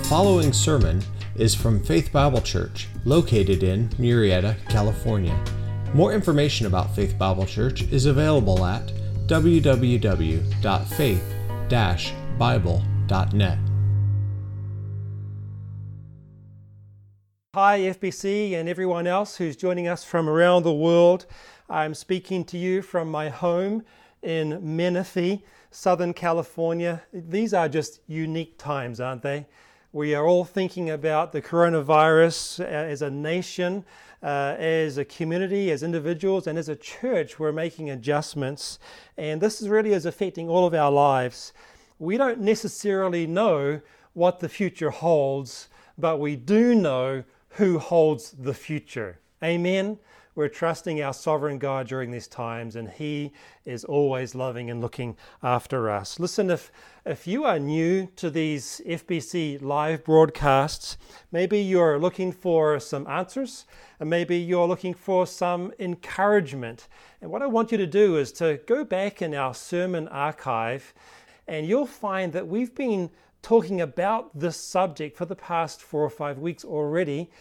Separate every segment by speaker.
Speaker 1: following sermon is from Faith Bible Church, located in Murrieta, California. More information about Faith Bible Church is available at www.faith-bible.net.
Speaker 2: Hi FBC and everyone else who's joining us from around the world. I'm speaking to you from my home in Menifee, Southern California. These are just unique times, aren't they? We are all thinking about the coronavirus as a nation, as a community, as individuals, and as a church. We're making adjustments, and this really is affecting all of our lives. We don't necessarily know what the future holds, but we do know who holds the future. Amen? We're trusting our sovereign God during these times, and He is always loving and looking after us. Listen, if you are new to these FBC live broadcasts, maybe you're looking for some answers, and maybe you're looking for some encouragement. And what I want you to do is to go back in our sermon archive, and you'll find that we've been talking about this subject for the past 4 or 5 weeks already,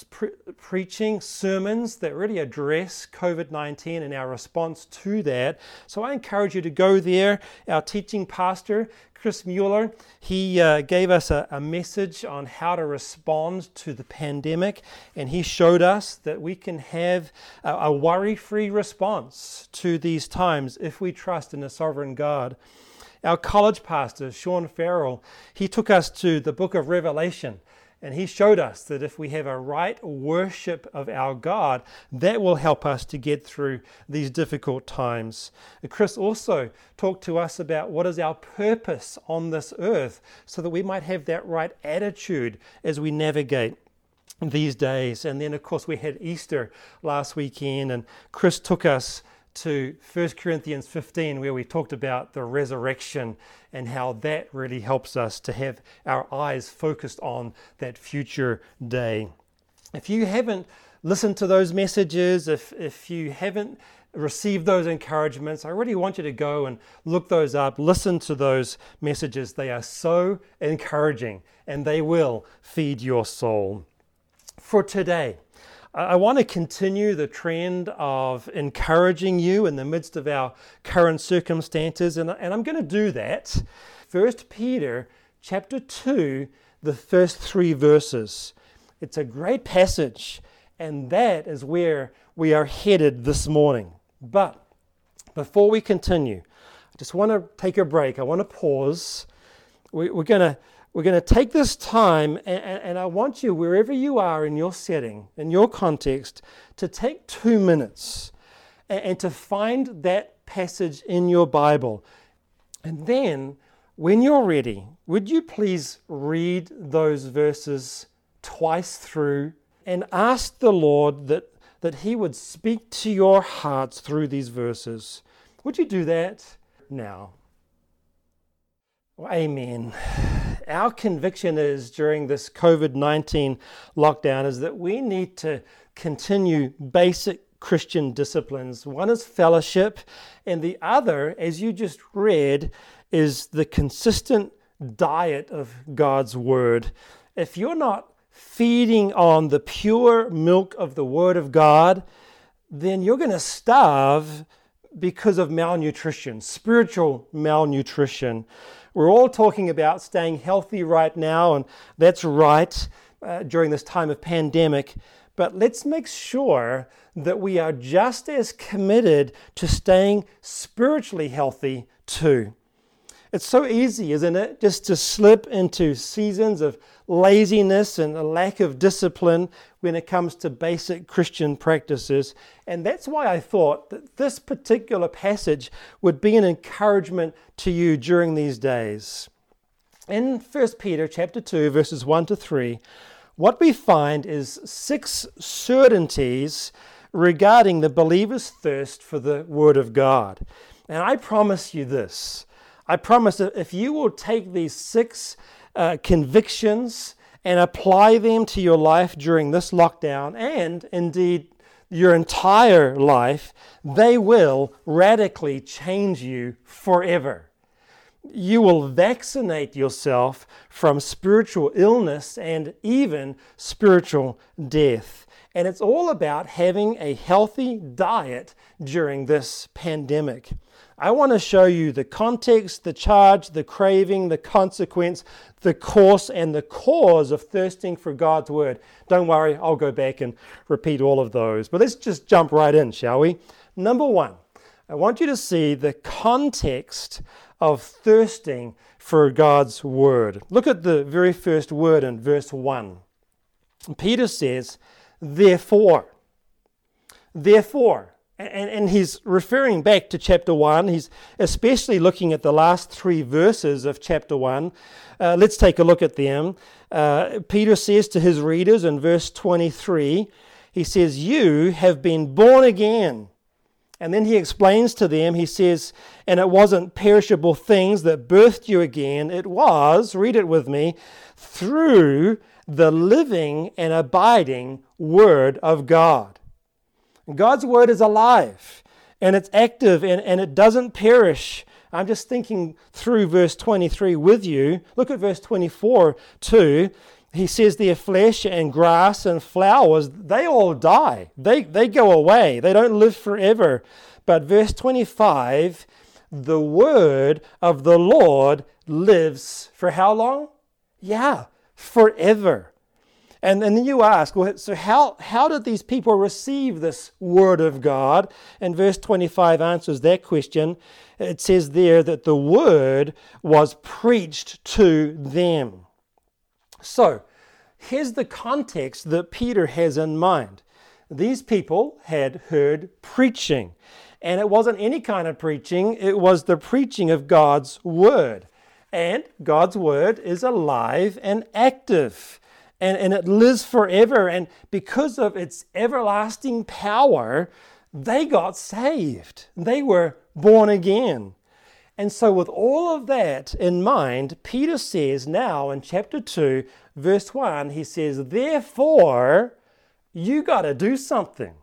Speaker 2: preaching sermons that really address COVID-19 and our response to that. So I encourage you to go there. Our teaching pastor, Chris Mueller, he gave us a message on how to respond to the pandemic, and he showed us that we can have a worry-free response to these times if we trust in a sovereign God. Our college pastor, Sean Farrell, he took us to the book of Revelation, and he showed us that if we have a right worship of our God, that will help us to get through these difficult times. And Chris also talked to us about what is our purpose on this earth, so that we might have that right attitude as we navigate these days. And then, of course, we had Easter last weekend, and Chris took us to 1 Corinthians 15, where we talked about the resurrection and how that really helps us to have our eyes focused on that future day. If you haven't listened to those messages, if you haven't received those encouragements, I really want you to go and look those up, listen to those messages. They are so encouraging, and they will feed your soul. For today, I want to continue the trend of encouraging you in the midst of our current circumstances, and I'm going to do that. 1 Peter chapter 2, the first 3 verses. It's a great passage, and that is where we are headed this morning. But before we continue, I just want to take a break. I want to pause. We're going to take this time, and I want you, wherever you are in your setting, in your context, to take 2 minutes and to find that passage in your Bible. And then, when you're ready, would you please read those verses twice through and ask the Lord that He would speak to your hearts through these verses? Would you do that now? Well, amen. Our conviction is during this COVID-19 lockdown is that we need to continue basic Christian disciplines. One is fellowship, and the other, as you just read, is the consistent diet of God's Word. If you're not feeding on the pure milk of the Word of God, then you're going to starve because of malnutrition, spiritual malnutrition. We're all talking about staying healthy right now, and that's right during this time of pandemic. But let's make sure that we are just as committed to staying spiritually healthy too. It's so easy, isn't it, just to slip into seasons of laziness and a lack of discipline when it comes to basic Christian practices. And that's why I thought that this particular passage would be an encouragement to you during these days. In 1 Peter chapter 2, verses 1 to 3, what we find is 6 certainties regarding the believer's thirst for the Word of God. And I promise you this. I promise that if you will take these 6 convictions and apply them to your life during this lockdown, and indeed your entire life, they will radically change you forever. you will vaccinate yourself from spiritual illness and even spiritual death. And it's all about having a healthy diet during this pandemic. I want to show you the context, the charge, the craving, the consequence, the course, and the cause of thirsting for God's Word. Don't worry, I'll go back and repeat all of those. But let's just jump right in, shall we? Number one, I want you to see the context of thirsting for God's Word. Look at the very first word in verse 1. Peter says, therefore. Therefore. And he's referring back to chapter 1. He's especially looking at the last 3 verses of chapter 1. Let's take a look at them. Peter says to his readers in verse 23, he says, you have been born again. And then he explains to them, he says, and it wasn't perishable things that birthed you again. It was, read it with me, through the living and abiding Word of God. God's Word is alive, and it's active, and it doesn't perish. I'm just thinking through verse 23 with you. Look at verse 24 too. He says their flesh and grass and flowers, they all die. They go away. They don't live forever. But verse 25, the Word of the Lord lives for how long? Yeah, forever. And then you ask, well, so how did these people receive this Word of God? And verse 25 answers that question. It says there that the Word was preached to them. So, here's the context that Peter has in mind. These people had heard preaching. And it wasn't any kind of preaching. It was the preaching of God's Word. And God's Word is alive and active. And it lives forever. And because of its everlasting power, they got saved. They were born again. And so with all of that in mind, Peter says now in chapter 2, verse 1, he says, therefore, you got to do something.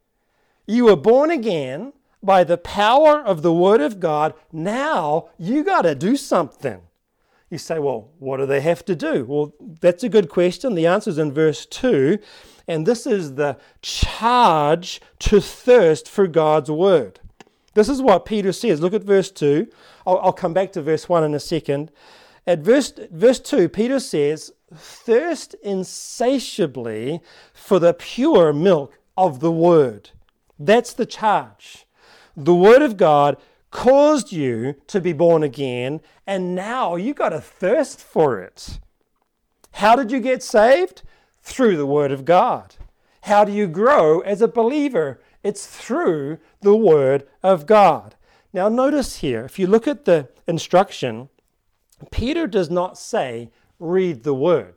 Speaker 2: You were born again by the power of the Word of God. Now you got to do something. You say, well, what do they have to do? Well, that's a good question. The answer is in verse 2, and this is the charge to thirst for God's Word. This is what Peter says. Look at verse 2. I'll come back to verse 1 in a second. At verse 2, Peter says, thirst insatiably for the pure milk of the Word. That's the charge. The Word of God caused you to be born again, and now you got to thirst for it. How did you get saved? Through the Word of God. How do you grow as a believer? It's through the Word of God. Now notice here, if you look at the instruction, Peter does not say, read the Word.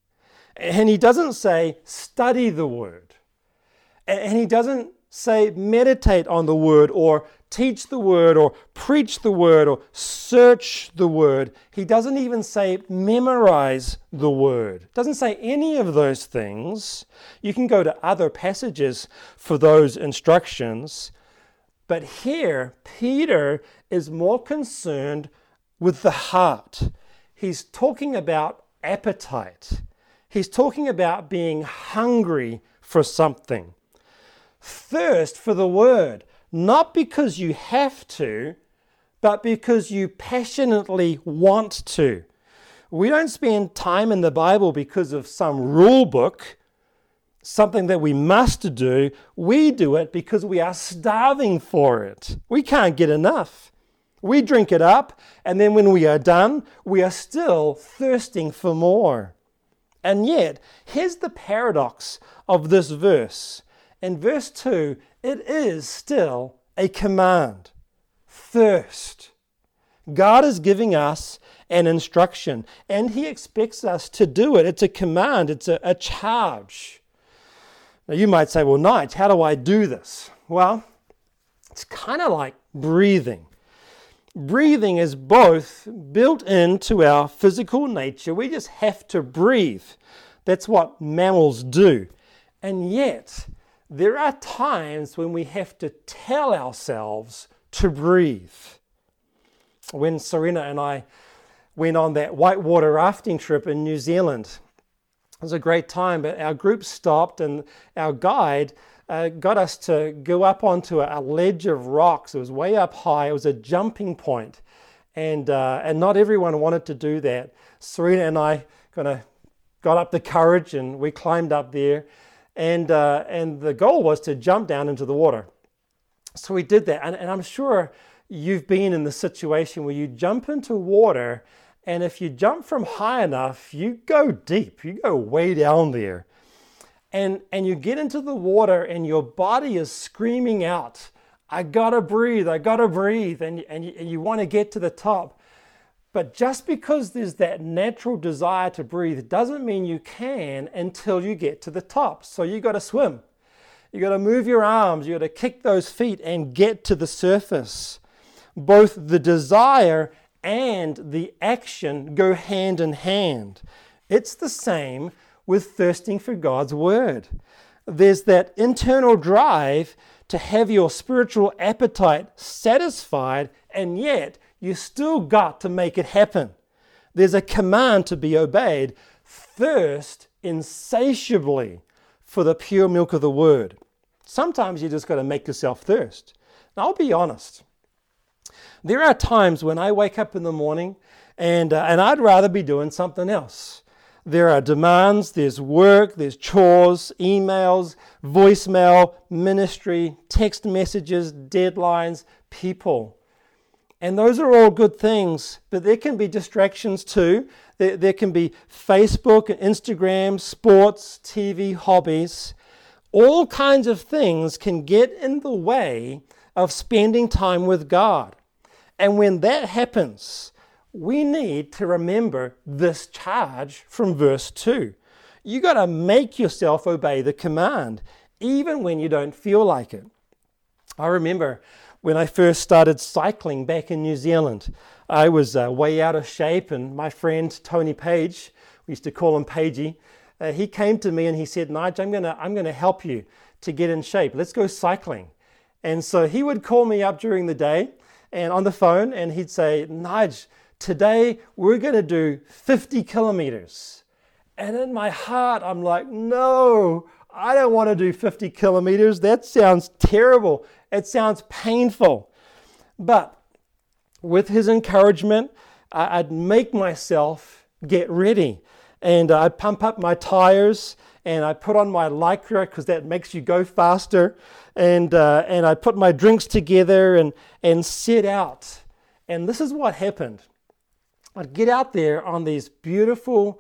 Speaker 2: And he doesn't say, study the Word. And he doesn't say, meditate on the Word, or teach the Word, or preach the Word, or search the Word. He doesn't even say, memorize the Word. Doesn't say any of those things. You can go to other passages for those instructions. But here, Peter is more concerned with the heart. He's talking about appetite. He's talking about being hungry for something. Thirst for the Word, not because you have to, but because you passionately want to. We don't spend time in the Bible because of some rule book, something that we must do. We do it because we are starving for it. We can't get enough. We drink it up, and then when we are done, we are still thirsting for more. And yet, here's the paradox of this verse. In verse 2, it is still a command. Thirst. God is giving us an instruction, and He expects us to do it. It's a command. It's a charge. Now you might say, well, Nige, how do I do this? Well, it's kind of like breathing. Breathing is both built into our physical nature. We just have to breathe. That's what mammals do. And yet, there are times when we have to tell ourselves to breathe. when Serena and I went on that whitewater rafting trip in New Zealand. It was a great time, but our group stopped and our guide got us to go up onto a ledge of rocks. It was way up high. It was a jumping point, and not everyone wanted to do that. Serena and I kind of got up the courage and we climbed up there, and the goal was to jump down into the water. So we did that, and I'm sure you've been in the situation where you jump into water, and if you jump from high enough, you go deep, you go way down there. And you get into the water and your body is screaming out, I gotta breathe, and you want to get to the top. But just because there's that natural desire to breathe doesn't mean you can until you get to the top. So you got to swim. You got to move your arms, you got to kick those feet and get to the surface. Both the desire and the action go hand in hand. It's the same with thirsting for God's word. There's that internal drive to have your spiritual appetite satisfied, and yet you still got to make it happen. There's a command to be obeyed. Thirst insatiably for the pure milk of the word. Sometimes you just got to make yourself thirst. Now, I'll be honest. There are times when I wake up in the morning and I'd rather be doing something else. There are demands, there's work, there's chores, emails, voicemail, ministry, text messages, deadlines, people. And those are all good things, but there can be distractions too. There can be Facebook, Instagram, sports, TV, hobbies. All kinds of things can get in the way of spending time with God. And when that happens, we need to remember this charge from verse 2. You got to make yourself obey the command, even when you don't feel like it. I remember when I first started cycling back in New Zealand, I was way out of shape, and my friend Tony Page, we used to call him Pagey, he came to me and he said, Nigel, I'm gonna help you to get in shape. Let's go cycling. And so he would call me up during the day and on the phone, and he'd say, Nigel, today we're gonna do 50 kilometers. And in my heart, I'm like, no, I don't want to do 50 kilometers. That sounds terrible. It sounds painful. But with his encouragement, I'd make myself get ready. And I'd pump up my tires, and I put on my Lycra because that makes you go faster. And I put my drinks together and set out. And this is what happened. I'd get out there on these beautiful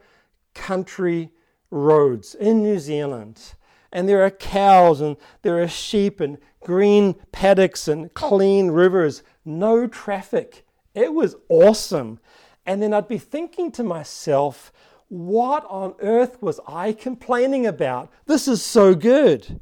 Speaker 2: country roads in New Zealand. And there are cows and there are sheep and green paddocks and clean rivers. No traffic. It was awesome. And then I'd be thinking to myself, what on earth was I complaining about? This is so good.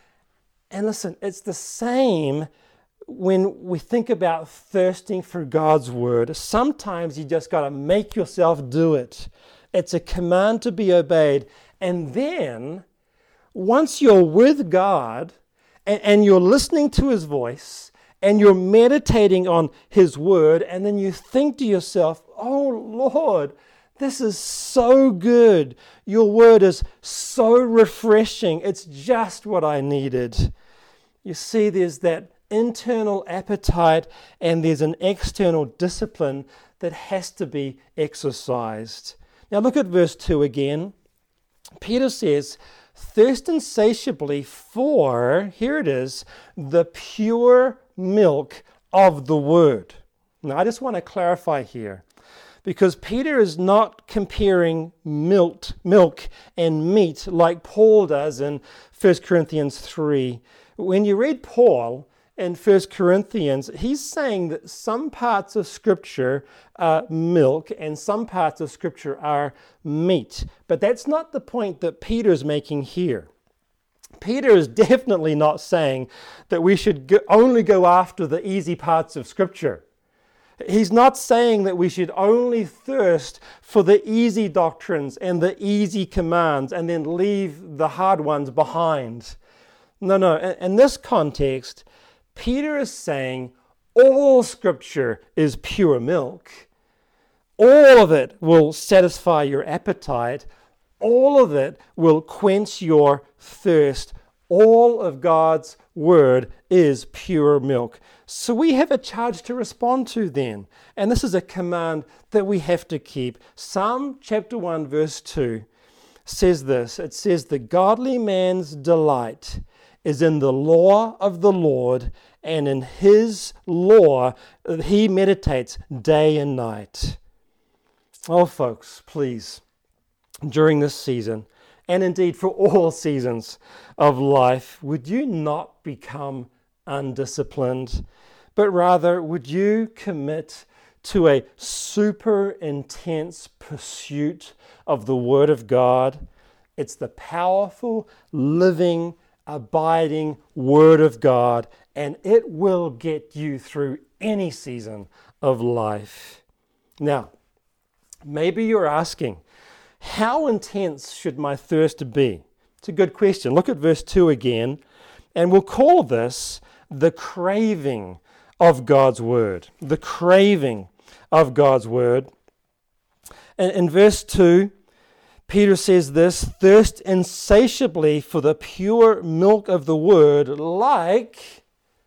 Speaker 2: And listen, it's the same when we think about thirsting for God's word. Sometimes you just got to make yourself do it. It's a command to be obeyed. And then, once you're with God and you're listening to his voice and you're meditating on his word, and then you think to yourself, oh Lord, this is so good. Your word is so refreshing. It's just what I needed. You see, there's that internal appetite and there's an external discipline that has to be exercised. Now look at verse 2 again. Peter says, thirst insatiably for, here it is, the pure milk of the word. Now I just want to clarify here, because Peter is not comparing milk and meat like Paul does in 1 Corinthians 3. When you read Paul in 1 Corinthians, he's saying that some parts of Scripture are milk and some parts of Scripture are meat. But that's not the point that Peter's making here. Peter is definitely not saying that we should only go after the easy parts of Scripture. He's not saying that we should only thirst for the easy doctrines and the easy commands and then leave the hard ones behind. No. In this context, Peter is saying all Scripture is pure milk. All of it will satisfy your appetite. All of it will quench your thirst. All of God's Word is pure milk. So we have a charge to respond to then. And this is a command that we have to keep. Psalm chapter 1 verse 2 says this. It says, "The godly man's delight is in the law of the Lord, and in His law he meditates day and night." Oh, folks, please, during this season, and indeed for all seasons of life, would you not become undisciplined, but rather would you commit to a super intense pursuit of the Word of God? It's the powerful, living, abiding Word of God, and it will get you through any season of life. Now, maybe you're asking, how intense should my thirst be? It's a good question. Look at verse 2 again, and we'll call this the craving of God's Word. The craving of God's Word. And in verse 2, Peter says this, "Thirst insatiably for the pure milk of the Word, like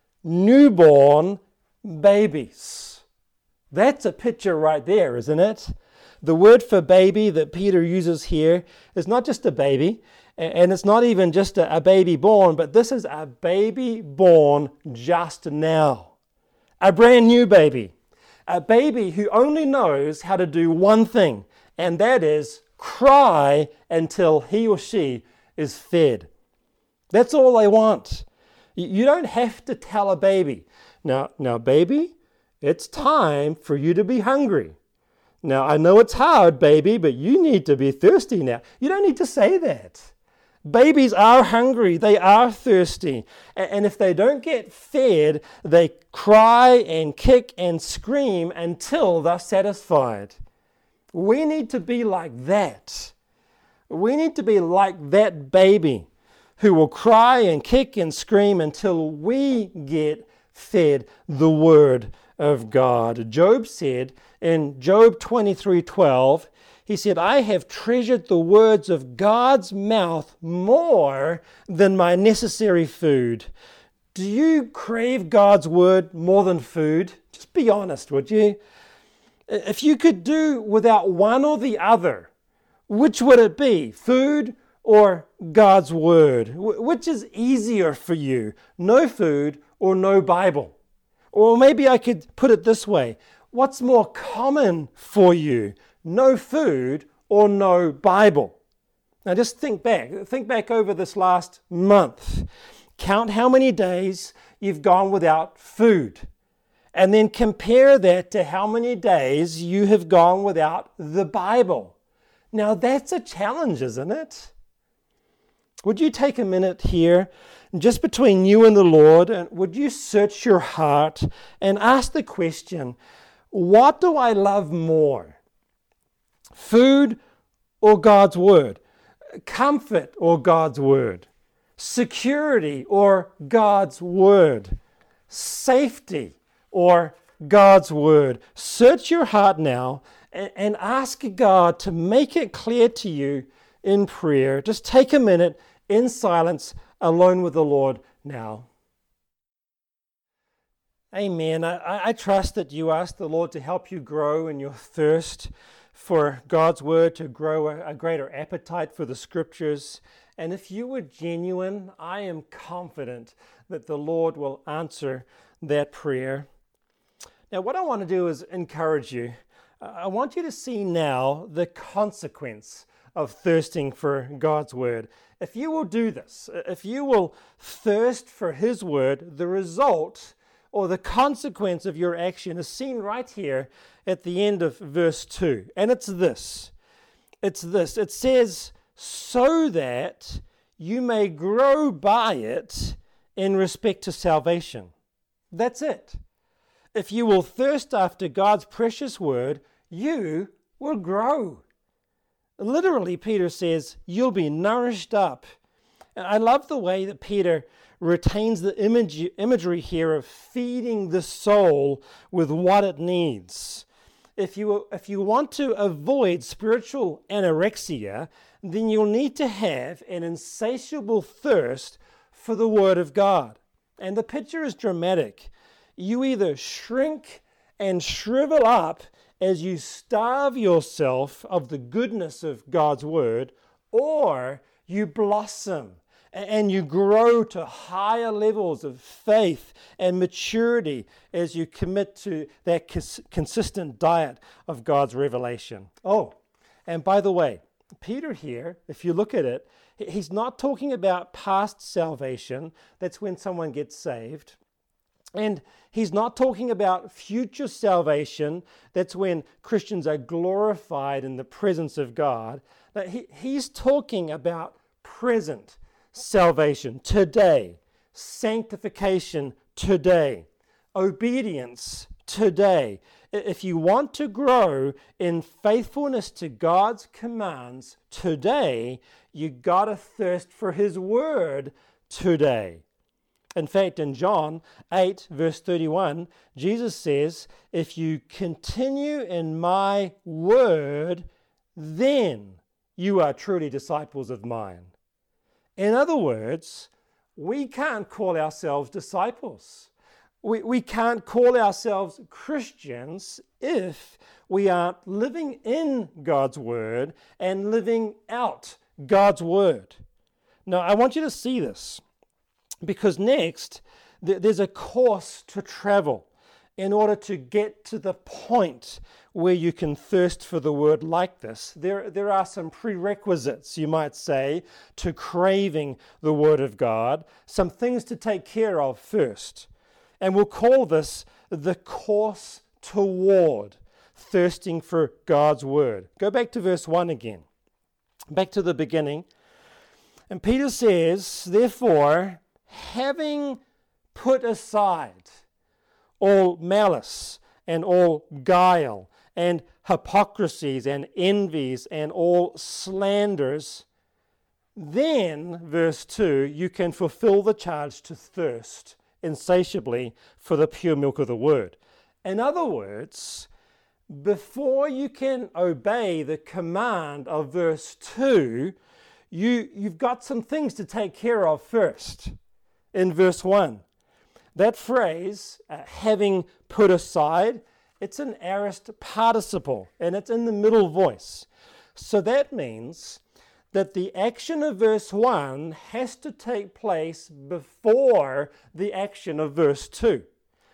Speaker 2: newborn babies." That's a picture right there, isn't it? The word for baby that Peter uses here is not just a baby, and it's not even just a baby born, but this is a baby born just now. A brand new baby. A baby who only knows how to do one thing, and that is cry until he or she is fed. That's all they want. You don't have to tell a baby, now baby, it's time for you to be hungry. Now, I know it's hard, baby, but you need to be thirsty now. You don't need to say that. Babies are hungry. They are thirsty. And if they don't get fed, they cry and kick and scream until they're satisfied. We need to be like that. We need to be like that baby who will cry and kick and scream until we get fed the Word of God. Job said in Job 23:12, he said, "I have treasured the words of God's mouth more than my necessary food." Do you crave God's Word more than food? Just be honest, would you? If you could do without one or the other, which would it be? Food or God's Word? Which is easier for you? No food or no Bible? Or maybe I could put it this way. What's more common for you? No food or no Bible? Now just think back over this last month. Count how many days you've gone without food. And then compare that to how many days you have gone without the Bible. Now that's a challenge, isn't it? Would you take a minute here, just between you and the Lord, and would you search your heart and ask the question, what do I love more? Food or God's Word? Comfort or God's Word? Security or God's Word? Safety or God's Word? Search your heart now and ask God to make it clear to you in prayer. Just take a minute in silence, alone with the Lord now. Amen. I trust that you ask the Lord to help you grow in your thirst for God's Word, to grow a greater appetite for the Scriptures. And if you were genuine, I am confident that the Lord will answer that prayer. Now, what I want to do is encourage you. I want you to see now the consequence of thirsting for God's Word. If you will do this, if you will thirst for His Word, the result or the consequence of your action is seen right here at the end of verse 2. And it's this. It says, "So that you may grow by it in respect to salvation." That's it. If you will thirst after God's precious Word, you will grow. Literally, Peter says, you'll be nourished up And I love the way that Peter retains the imagery here of feeding the soul with what it needs. If you want to avoid spiritual anorexia, then you'll need to have an insatiable thirst for the Word of God. And the picture is dramatic. You either shrink and shrivel up as you starve yourself of the goodness of God's Word, or you blossom and you grow to higher levels of faith and maturity as you commit to that consistent diet of God's revelation. Oh, and by the way, Peter here, if you look at it, he's not talking about past salvation. That's when someone gets saved. And he's not talking about future salvation. That's when Christians are glorified in the presence of God. Now, he's talking about present salvation today, sanctification today, obedience today. If you want to grow in faithfulness to God's commands today, you got to thirst for His Word today. In fact, in John 8, verse 31, Jesus says, if you continue in my word, then you are truly disciples of mine. In other words, we can't call ourselves disciples. We can't call ourselves Christians if we aren't living in God's Word and living out God's Word. Now, I want you to see this, because next, there's a course to travel in order to get to the point where you can thirst for the Word like this. There are some prerequisites, you might say, to craving the Word of God, some things to take care of first. And we'll call this the course toward thirsting for God's Word. Go back to verse 1 again. Back to the beginning. And Peter says, therefore, having put aside all malice and all guile and hypocrisies and envies and all slanders, then, verse 2, you can fulfill the charge to thirst insatiably for the pure milk of the Word. In other words, before you can obey the command of verse 2, you've got some things to take care of first. In verse 1, that phrase, having put aside, it's an aorist participle, and it's in the middle voice. So that means that the action of verse 1 has to take place before the action of verse 2.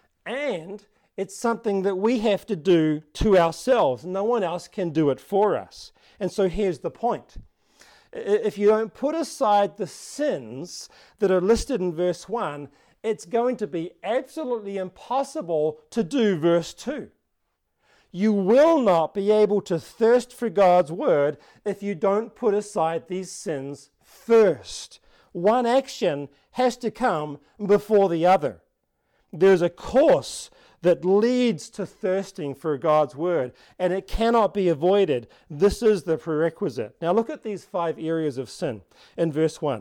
Speaker 2: And it's something that we have to do to ourselves. No one else can do it for us. And so here's the point. If you don't put aside the sins that are listed in verse 1, it's going to be absolutely impossible to do verse 2. You will not be able to thirst for God's Word if you don't put aside these sins first. One action has to come before the other. There's a course that leads to thirsting for God's Word, and it cannot be avoided. This is the prerequisite. Now look at these 5 areas of sin in verse 1.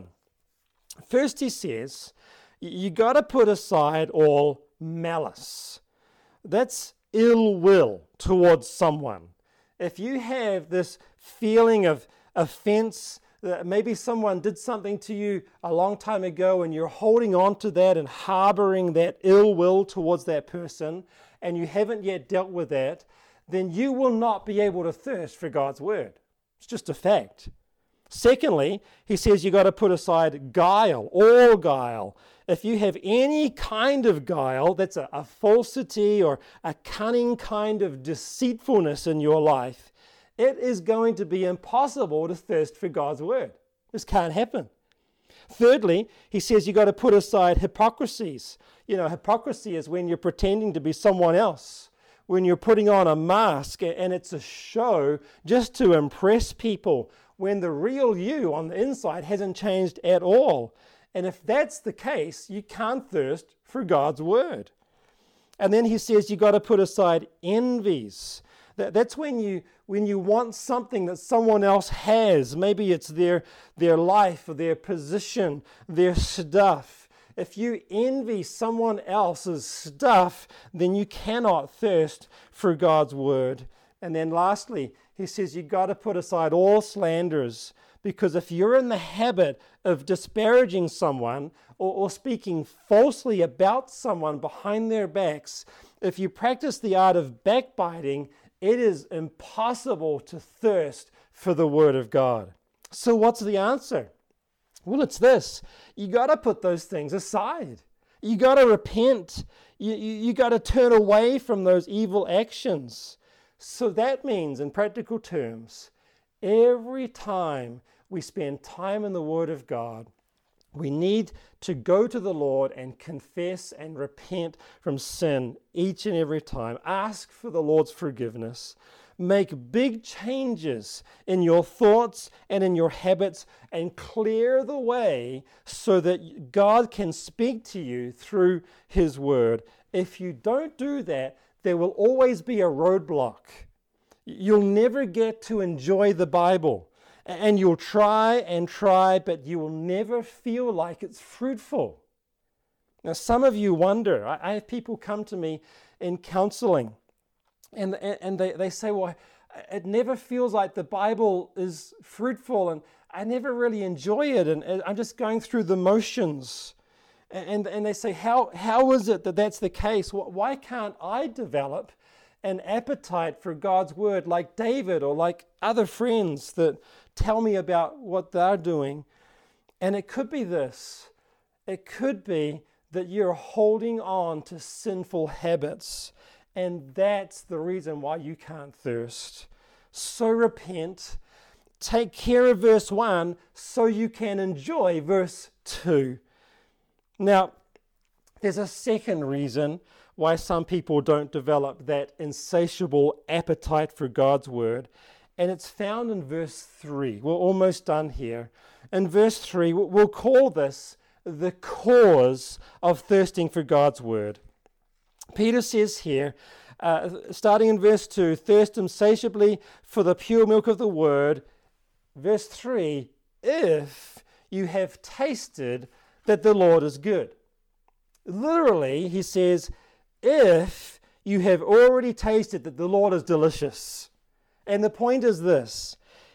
Speaker 2: First he says, you got to put aside all malice. That's ill will towards someone. If you have this feeling of offense, that maybe someone did something to you a long time ago and you're holding on to that and harboring that ill will towards that person, and you haven't yet dealt with that, then you will not be able to thirst for God's Word. It's just a fact. Secondly, he says you got to put aside guile, all guile. If you have any kind of guile, that's a falsity or a cunning kind of deceitfulness in your life, it is going to be impossible to thirst for God's Word. This can't happen. Thirdly, he says you got to put aside hypocrisies. You know, hypocrisy is when you're pretending to be someone else, when you're putting on a mask and it's a show just to impress people, when the real you on the inside hasn't changed at all. And if that's the case, you can't thirst for God's Word. And then he says you got to put aside envies. That's when you want something that someone else has. Maybe it's their life or their position, their stuff. If you envy someone else's stuff, then you cannot thirst for God's word. And then lastly, he says you've got to put aside all slanders, because if you're in the habit of disparaging someone or speaking falsely about someone behind their backs, if you practice the art of backbiting, it is impossible to thirst for the Word of God. So what's the answer? Well, it's this. You got to put those things aside. You got to repent. You got to turn away from those evil actions. So that means, in practical terms, every time we spend time in the Word of God, we need to go to the Lord and confess and repent from sin each and every time. Ask for the Lord's forgiveness. Make big changes in your thoughts and in your habits and clear the way so that God can speak to you through His Word. If you don't do that, there will always be a roadblock. You'll never get to enjoy the Bible. And you'll try and try, but you will never feel like it's fruitful. Now, some of you wonder. I have people come to me in counseling, and they say, well, it never feels like the Bible is fruitful, and I never really enjoy it, and I'm just going through the motions. And they say, how is it that that's the case? Why can't I develop an appetite for God's word like David or like other friends that tell me about what they're doing? And it could be this. It could be that you're holding on to sinful habits, and that's the reason why you can't thirst. So repent. Take care of verse 1 so you can enjoy verse 2. Now, there's a second reason why some people don't develop that insatiable appetite for God's word, and it's found in verse 3. We're almost done here. In verse 3, we'll call this the cause of thirsting for God's word. Peter says here, starting in verse 2, thirst insatiably for the pure milk of the word. Verse 3, if you have tasted that the Lord is good. Literally, he says, if you have already tasted that the Lord is delicious. And the point is this: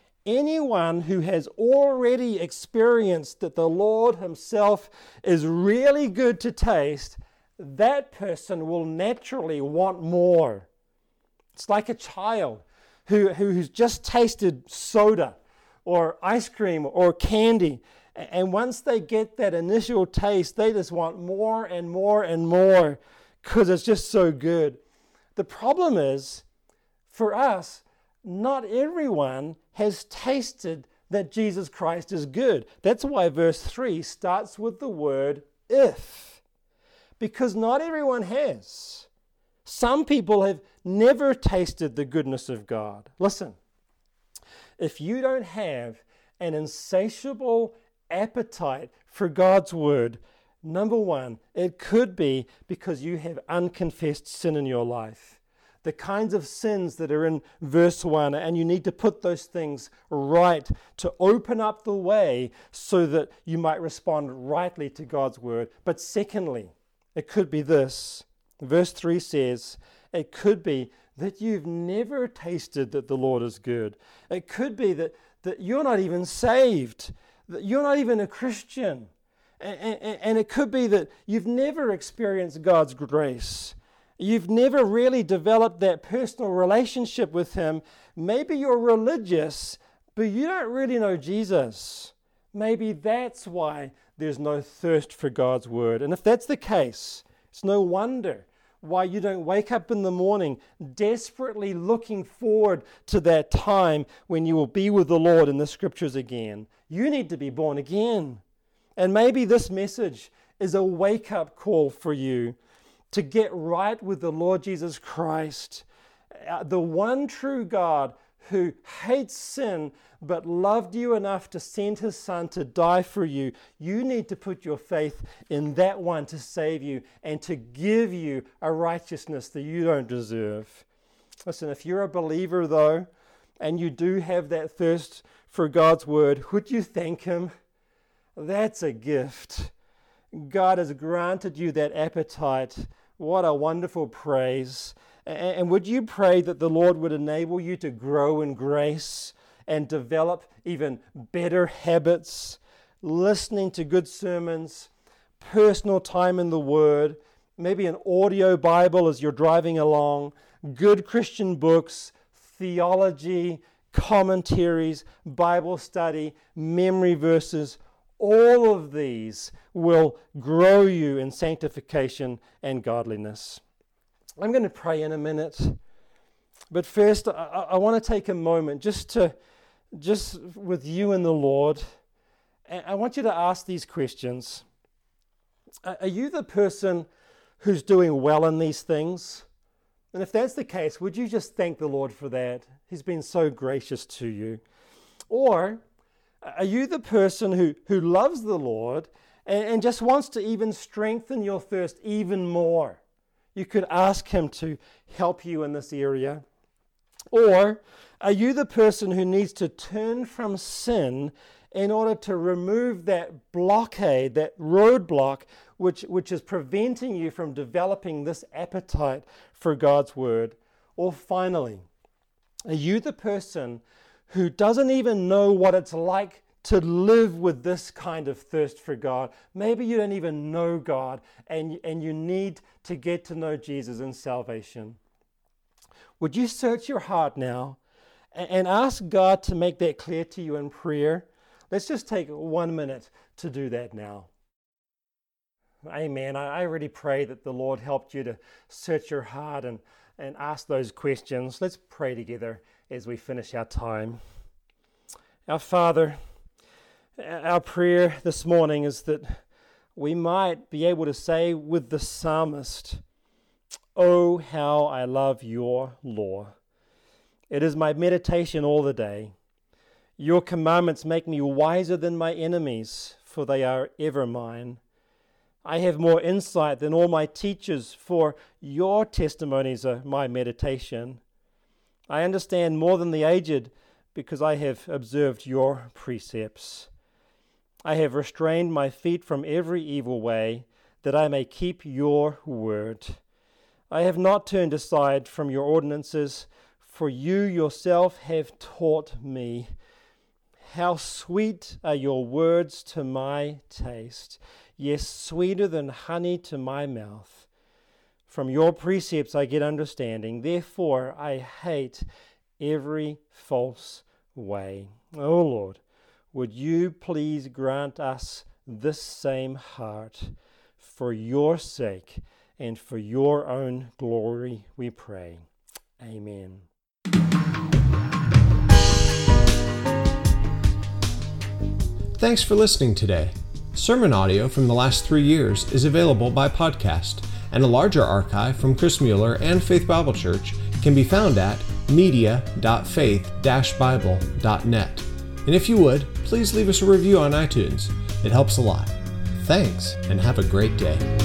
Speaker 2: anyone who has already experienced that the Lord himself is really good to taste, that person will naturally want more. It's like a child who's just tasted soda or ice cream or candy. And once they get that initial taste, they just want more and more and more because it's just so good. The problem is, for us, not everyone has tasted that Jesus Christ is good. That's why verse 3 starts with the word if. Because not everyone has. Some people have never tasted the goodness of God. Listen, if you don't have an insatiable appetite for God's word, number one, it could be because you have unconfessed sin in your life. The kinds of sins that are in verse 1, and you need to put those things right to open up the way so that you might respond rightly to God's word. But secondly, it could be this. Verse 3 says, it could be that you've never tasted that the Lord is good. It could be that you're not even saved, that you're not even a Christian. And it could be that you've never experienced God's grace. You've never really developed that personal relationship with Him. Maybe you're religious, but you don't really know Jesus. Maybe that's why there's no thirst for God's word. And if that's the case, it's no wonder why you don't wake up in the morning desperately looking forward to that time when you will be with the Lord in the Scriptures again. You need to be born again. And maybe this message is a wake-up call for you to get right with the Lord Jesus Christ, the one true God who hates sin but loved you enough to send His Son to die for you. You need to put your faith in that one to save you and to give you a righteousness that you don't deserve. Listen, if you're a believer though, and you do have that thirst for God's word, would you thank Him? That's a gift. God has granted you that appetite. What a wonderful praise. And would you pray that the Lord would enable you to grow in grace and develop even better habits, listening to good sermons, personal time in the Word, maybe an audio Bible as you're driving along, good Christian books, theology, commentaries, Bible study, memory verses. All of these will grow you in sanctification and godliness. I'm going to pray in a minute, but first I want to take a moment just with you and the Lord. I want you to ask these questions. Are you the person who's doing well in these things? And if that's the case, would you just thank the Lord for that? He's been so gracious to you. Or are you the person who loves the Lord and just wants to even strengthen your thirst even more? You could ask Him to help you in this area. Or are you the person who needs to turn from sin in order to remove that blockade, that roadblock, which is preventing you from developing this appetite for God's Word? Or finally, are you the person who doesn't even know what it's like to live with this kind of thirst for God? Maybe you don't even know God and you need to get to know Jesus in salvation. Would you search your heart now and ask God to make that clear to you in prayer? Let's just take 1 minute to do that now. Amen. I really pray that the Lord helped you to search your heart and ask those questions. Let's pray together as we finish our time. Our Father, our prayer this morning is that we might be able to say with the psalmist, "Oh, how I love your law. It is my meditation all the day. Your commandments make me wiser than my enemies, for they are ever mine. I have more insight than all my teachers, for your testimonies are my meditation. I understand more than the aged, because I have observed your precepts. I have restrained my feet from every evil way, that I may keep your word. I have not turned aside from your ordinances, for you yourself have taught me. How sweet are your words to my taste, yes, sweeter than honey to my mouth. From your precepts I get understanding, therefore I hate every false way." Oh Lord, would you please grant us this same heart for your sake and for your own glory, we pray. Amen.
Speaker 1: Thanks for listening today. Sermon audio from the last 3 years is available by podcast, and a larger archive from Chris Mueller and Faith Bible Church can be found at media.faith-bible.net. And if you would, please leave us a review on iTunes. It helps a lot. Thanks, and have a great day.